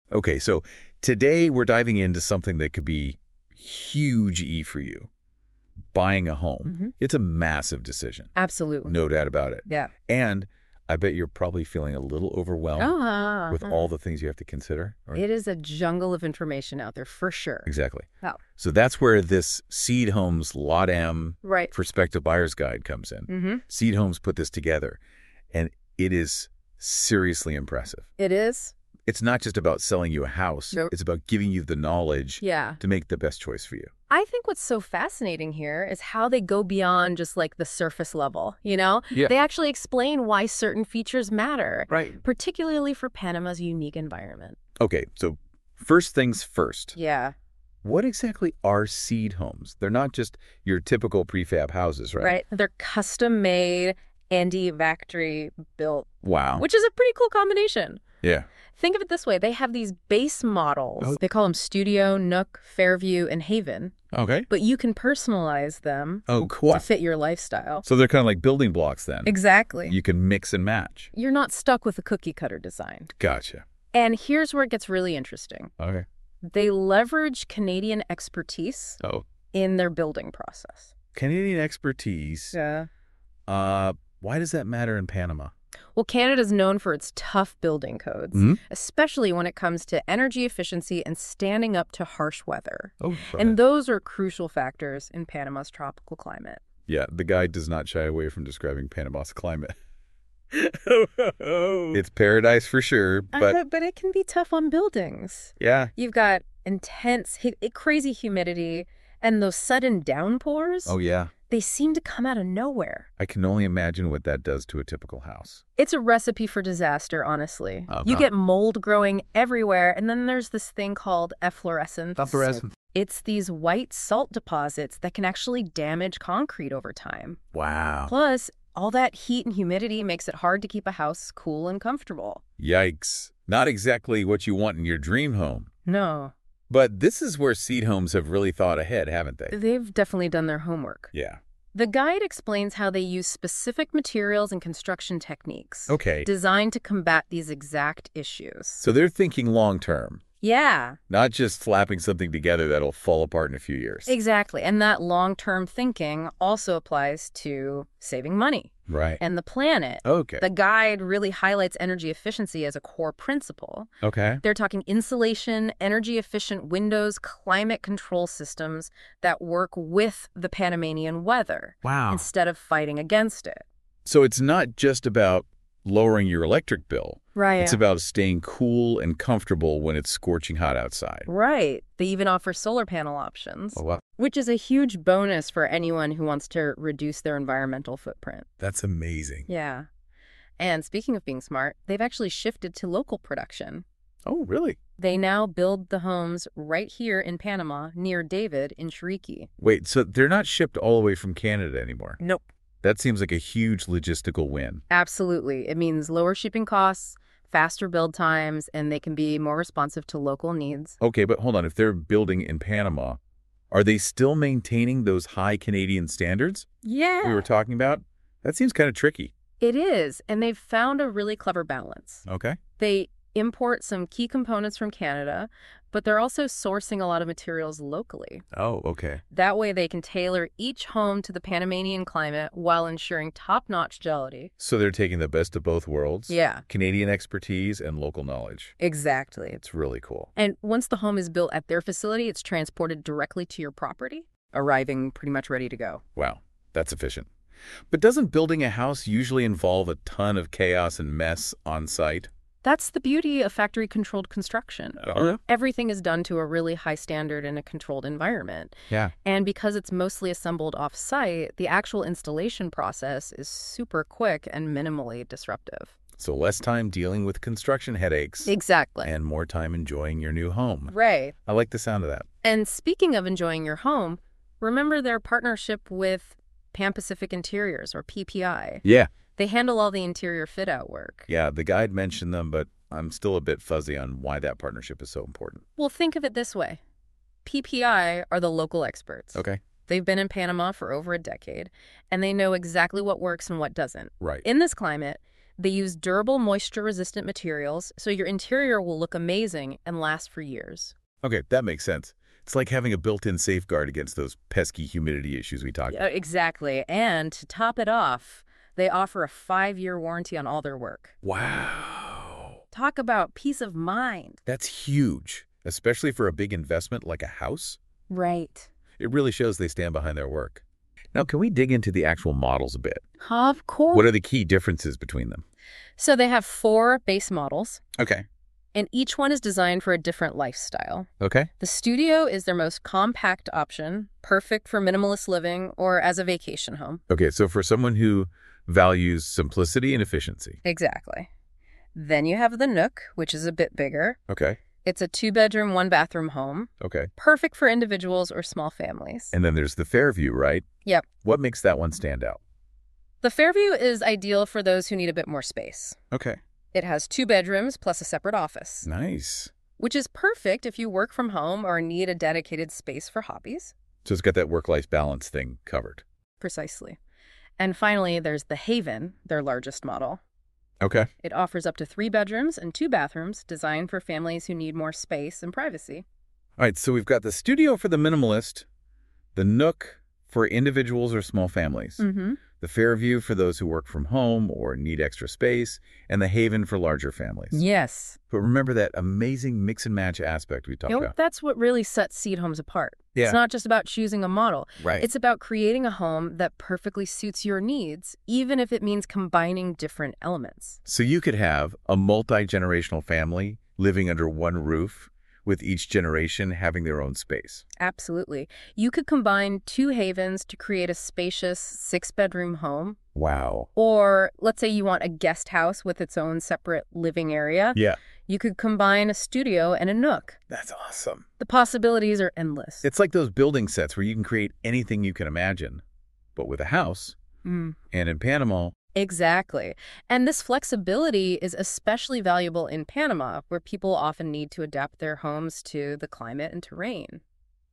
Okay, so today we're diving into something that could be huge E for you. Buying a home. It's a massive decision. Absolutely. No doubt about it. Yeah. And I bet you're probably feeling a little overwhelmed with all the things you have to consider. Right? It is a jungle of information out there for sure. Exactly. Oh. So that's where this Seed Homes Lot M Right. Prospective Buyer's Guide comes in. Seed Homes put this together, and it is seriously impressive. It is? It's not just about selling you a house. Nope. It's about giving you the knowledge to make the best choice for you. I think what's so fascinating here is how they go beyond just like the surface level, you know? Yeah. They actually explain why certain features matter. Right. Particularly for Panama's unique environment. Okay, so first things first. Yeah. What exactly are seed homes? They're not just your typical prefab houses, right? Right. They're custom-made, factory built. Wow. Which is a pretty cool combination. Yeah. Think of it this way. They have these base models. They call them Studio, Nook, Fairview, and Haven. Okay. But you can personalize them Cool. to fit your lifestyle. So they're kind of like building blocks then. Exactly. You can mix and match. You're not stuck with a cookie cutter design. Gotcha. And here's where it gets really interesting. Okay. They leverage Canadian expertise in their building process. Canadian expertise. Yeah. Why does that matter in Panama? Well, Canada's known for its tough building codes, especially when it comes to energy efficiency and standing up to harsh weather. Oh, right. And those are crucial factors in Panama's tropical climate. Yeah, the guide does not shy away from describing Panama's climate. It's paradise for sure, but it can be tough on buildings. Yeah. You've got intense, crazy humidity and those sudden downpours. Oh, yeah. They seem to come out of nowhere. I can only imagine what that does to a typical house. It's a recipe for disaster, honestly. You get mold growing everywhere, and then there's this thing called efflorescence. It's these white salt deposits that can actually damage concrete over time. Wow. Plus, all that heat and humidity makes it hard to keep a house cool and comfortable. Yikes. Not exactly what you want in your dream home. No. But this is where seed homes have really thought ahead, haven't they? They've definitely done their homework. Yeah. The guide explains how they use specific materials and construction techniques designed to combat these exact issues. So they're thinking long term. Yeah. Not just slapping something together that'll fall apart in a few years. Exactly. And that long-term thinking also applies to saving money. Right. And the planet. Okay. The guide really highlights energy efficiency as a core principle. Okay. They're talking insulation, energy-efficient windows, climate control systems that work with the Panamanian weather. Wow. Instead of fighting against it. So it's not just about lowering your electric bill. Right. It's about staying cool and comfortable when it's scorching hot outside. Right. They even offer solar panel options. Oh, wow. Which is a huge bonus for anyone who wants to reduce their environmental footprint. That's amazing. Yeah. And speaking of being smart, they've actually shifted to local production. Oh, really? They now build the homes right here in Panama near David in Chiriqui. Wait, so they're not shipped all the way from Canada anymore? Nope. That seems like a huge logistical win. Absolutely. It means lower shipping costs, faster build times, and they can be more responsive to local needs. Okay, but hold on. If they're building in Panama, are they still maintaining those high Canadian standards Yeah. we were talking about? That seems kind of tricky. It is, and they've found a really clever balance. Okay. They import some key components from Canada, but they're also sourcing a lot of materials locally. Oh, okay. That way they can tailor each home to the Panamanian climate while ensuring top-notch gelity. So they're taking the best of both worlds? Yeah. Canadian expertise and local knowledge. Exactly. It's really cool. And once the home is built at their facility, it's transported directly to your property, arriving pretty much ready to go. Wow, that's efficient. But doesn't building a house usually involve a ton of chaos and mess on site? That's the beauty of factory-controlled construction. Everything is done to a really high standard in a controlled environment. Yeah. And because it's mostly assembled off-site, the actual installation process is super quick and minimally disruptive. So less time dealing with construction headaches. Exactly. And more time enjoying your new home. Right. I like the sound of that. And speaking of enjoying your home, remember their partnership with Pan Pacific Interiors, or PPI. Yeah. They handle all the interior fit-out work. Yeah, the guide mentioned them, but I'm still a bit fuzzy on why that partnership is so important. Well, think of it this way. PPI are the local experts. Okay. They've been in Panama for over a decade, and they know exactly what works and what doesn't. Right. In this climate, They use durable, moisture-resistant materials, so your interior will look amazing and last for years. Okay, that makes sense. It's like having a built-in safeguard against those pesky humidity issues we talked about. Exactly. And to top it off, they offer a 5-year warranty on all their work. Wow. Talk about peace of mind. That's huge, especially for a big investment like a house. Right. It really shows they stand behind their work. Now, can we dig into the actual models a bit? Of course. What are the key differences between them? So they have 4 base models. Okay. And each one is designed for a different lifestyle. Okay. The Studio is their most compact option, perfect for minimalist living or as a vacation home. Okay, so for someone who values simplicity and efficiency. Exactly. Then you have the Nook, which is a bit bigger. Okay. It's a 2-bedroom, 1-bathroom home. Okay. Perfect for individuals or small families. And then there's the Fairview, right? Yep. What makes that one stand out? The Fairview is ideal for those who need a bit more space. Okay. It has 2 bedrooms plus a separate office. Nice. Which is perfect if you work from home or need a dedicated space for hobbies. So it's got that work-life balance thing covered. Precisely. And finally, there's the Haven, their largest model. Okay. It offers up to 3 bedrooms and 2 bathrooms, designed for families who need more space and privacy. All right, so we've got the Studio for the minimalist, the Nook for individuals or small families, the Fairview for those who work from home or need extra space, and the Haven for larger families. Yes. But remember that amazing mix and match aspect we talked about. That's what really sets Seed Homes apart. Yeah. It's not just about choosing a model. Right. It's about creating a home that perfectly suits your needs, even if it means combining different elements. So you could have a multi-generational family living under one roof, with each generation having their own space. Absolutely. You could combine 2 havens to create a spacious 6-bedroom home. Wow. Or let's say you want a guest house with its own separate living area. Yeah. You could combine a studio and a Nook. That's awesome. The possibilities are endless. It's like those building sets where you can create anything you can imagine, but with a house. And in Panama. Exactly. And this flexibility is especially valuable in Panama, where people often need to adapt their homes to the climate and terrain.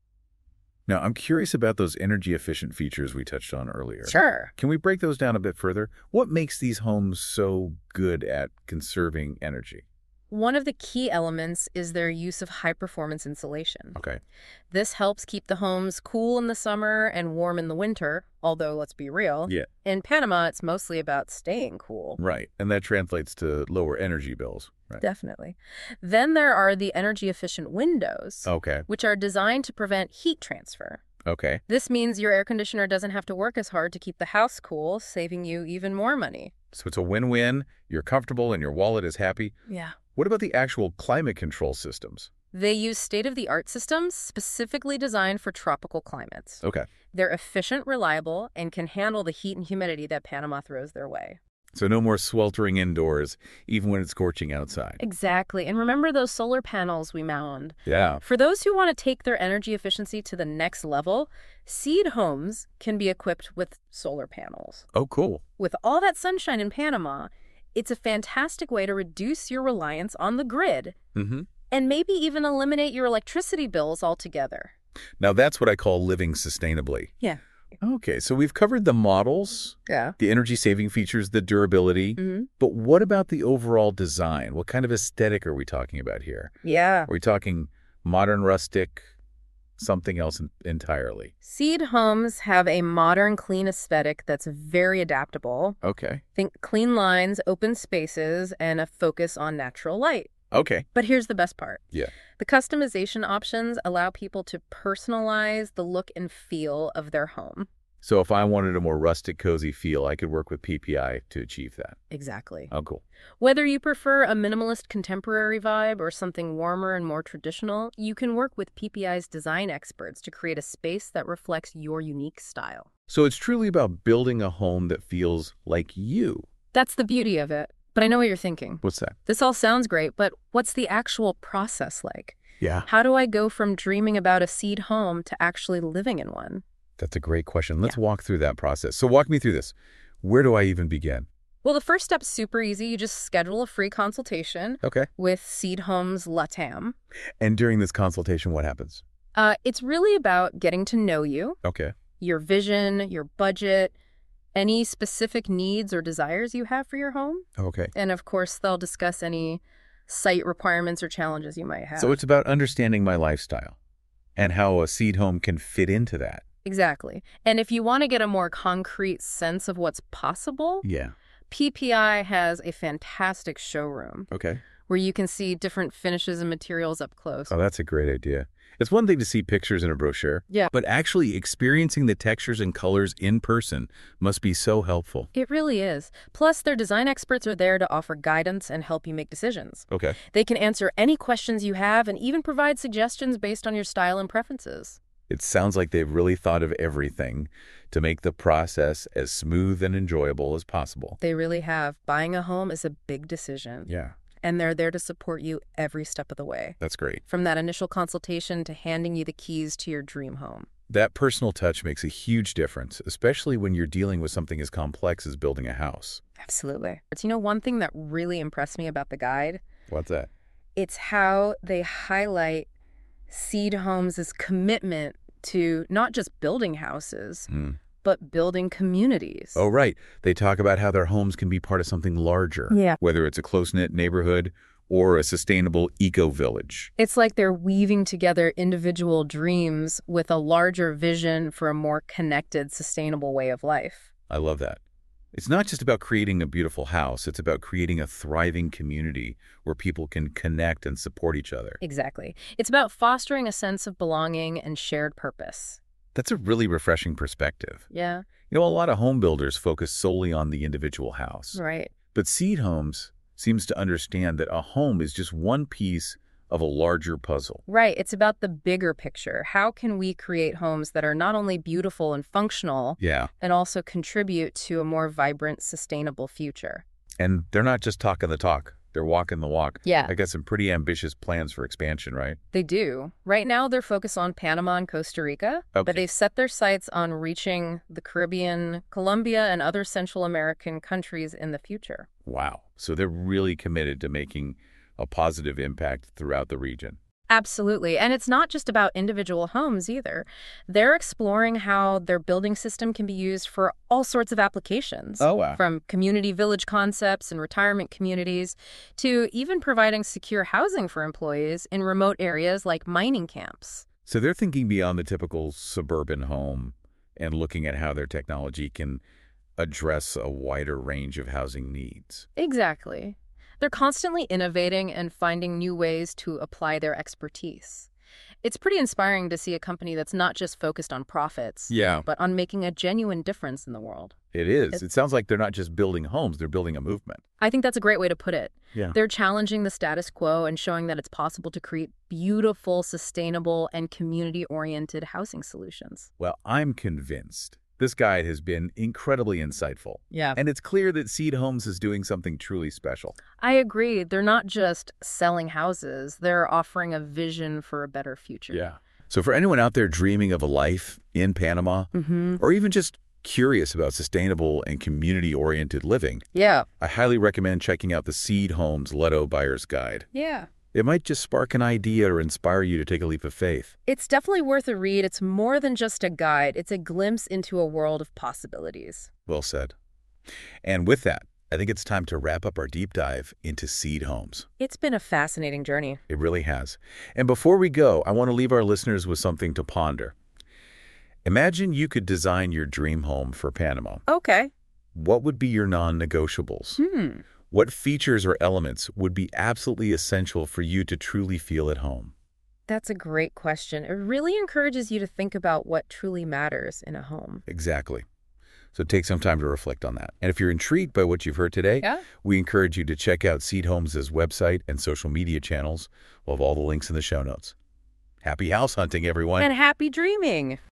Now, I'm curious about those energy-efficient features we touched on earlier. Sure. Can we break those down a bit further? What makes these homes so good at conserving energy? One of the key elements is their use of high-performance insulation. Okay. This helps keep the homes cool in the summer and warm in the winter, although let's be real. Yeah. In Panama, it's mostly about staying cool. Right. And that translates to lower energy bills. Right. Definitely. Then there are the energy-efficient windows, Okay. which are designed to prevent heat transfer. Okay. This means your air conditioner doesn't have to work as hard to keep the house cool, saving you even more money. So it's a win-win. You're comfortable and your wallet is happy. Yeah. What about the actual climate control systems? They use state-of-the-art systems specifically designed for tropical climates. Okay. They're efficient, reliable, and can handle the heat and humidity that Panama throws their way. So no more sweltering indoors, even when it's scorching outside. Exactly. And remember those solar panels we mound? Yeah. For those who want to take their energy efficiency to the next level, Seed Homes can be equipped with solar panels. Oh, cool. With all that sunshine in Panama, it's a fantastic way to reduce your reliance on the grid and maybe even eliminate your electricity bills altogether. Now, that's what I call living sustainably. Yeah. Okay, so we've covered the models, the energy-saving features, the durability, but what about the overall design? What kind of aesthetic are we talking about here? Yeah. Are we talking modern, rustic, something else entirely? Seed Homes have a modern, clean aesthetic that's very adaptable. Okay. Think clean lines, open spaces, and a focus on natural light. Okay. But here's the best part. Yeah. The customization options allow people to personalize the look and feel of their home. So if I wanted a more rustic, cozy feel, I could work with PPI to achieve that. Exactly. Oh, cool. Whether you prefer a minimalist contemporary vibe or something warmer and more traditional, you can work with PPI's design experts to create a space that reflects your unique style. So it's truly about building a home that feels like you. That's the beauty of it. But I know what you're thinking. What's that? This all sounds great, but what's the actual process like? Yeah. How do I go from dreaming about a seed home to actually living in one? That's a great question. Let's walk through that process. So walk me through this. Where do I even begin? Well, the first step's super easy. You just schedule a free consultation with Seed Homes LATAM. And during this consultation, what happens? It's really about getting to know you. Okay. Your vision, your budget, any specific needs or desires you have for your home. Okay. And of course, they'll discuss any site requirements or challenges you might have. So it's about understanding my lifestyle and how a seed home can fit into that. Exactly. And if you want to get a more concrete sense of what's possible, Yeah. PPI has a fantastic showroom. Okay. Where you can see different finishes and materials up close. Oh, that's a great idea. It's one thing to see pictures in a brochure, yeah, but actually experiencing the textures and colors in person must be so helpful. It really is. Plus, their design experts are there to offer guidance and help you make decisions. Okay. They can answer any questions you have and even provide suggestions based on your style and preferences. It sounds like they've really thought of everything to make the process as smooth and enjoyable as possible. They really have. Buying a home is a big decision. Yeah. And they're there to support you every step of the way. That's great. From that initial consultation to handing you the keys to your dream home. That personal touch makes a huge difference, especially when you're dealing with something as complex as building a house. Absolutely. But you know, one thing that really impressed me about the guide? What's that? It's how they highlight Seed Homes' commitment to not just building houses, but building communities. Oh, right. They talk about how their homes can be part of something larger. Yeah. Whether it's a close-knit neighborhood or a sustainable eco-village. It's like they're weaving together individual dreams with a larger vision for a more connected, sustainable way of life. I love that. It's not just about creating a beautiful house. It's about creating a thriving community where people can connect and support each other. Exactly. It's about fostering a sense of belonging and shared purpose. That's a really refreshing perspective. Yeah. You know, a lot of home builders focus solely on the individual house. Right. But Seed Homes seems to understand that a home is just one piece of a larger puzzle. Right. It's about the bigger picture. How can we create homes that are not only beautiful and functional, and also contribute to a more vibrant, sustainable future? And they're not just talking the talk. They're walking the walk. Yeah. I got some pretty ambitious plans for expansion, right? They do. Right now, they're focused on Panama and Costa Rica, but they've set their sights on reaching the Caribbean, Colombia, and other Central American countries in the future. Wow. So they're really committed to making a positive impact throughout the region. Absolutely. And it's not just about individual homes either. They're exploring how their building system can be used for all sorts of applications. Oh, wow. From community village concepts and retirement communities to even providing secure housing for employees in remote areas like mining camps. So they're thinking beyond the typical suburban home and looking at how their technology can address a wider range of housing needs. Exactly. They're constantly innovating and finding new ways to apply their expertise. It's pretty inspiring to see a company that's not just focused on profits, but on making a genuine difference in the world. It is. It sounds like they're not just building homes, they're building a movement. I think that's a great way to put it. Yeah. They're challenging the status quo and showing that it's possible to create beautiful, sustainable, and community-oriented housing solutions. Well, I'm convinced. This guide has been incredibly insightful. Yeah. And it's clear that Seed Homes is doing something truly special. I agree. They're not just selling houses. They're offering a vision for a better future. Yeah. So for anyone out there dreaming of a life in Panama, or even just curious about sustainable and community-oriented living, I highly recommend checking out the Seed Homes Leto Buyer's Guide. Yeah. It might just spark an idea or inspire you to take a leap of faith. It's definitely worth a read. It's more than just a guide. It's a glimpse into a world of possibilities. Well said. And with that, I think it's time to wrap up our deep dive into Seed Homes. It's been a fascinating journey. It really has. And before we go, I want to leave our listeners with something to ponder. Imagine you could design your dream home for Panama. Okay. What would be your non-negotiables? What features or elements would be absolutely essential for you to truly feel at home? That's a great question. It really encourages you to think about what truly matters in a home. Exactly. So take some time to reflect on that. And if you're intrigued by what you've heard today, we encourage you to check out Seed Homes' website and social media channels. We'll have all the links in the show notes. Happy house hunting, everyone. And happy dreaming.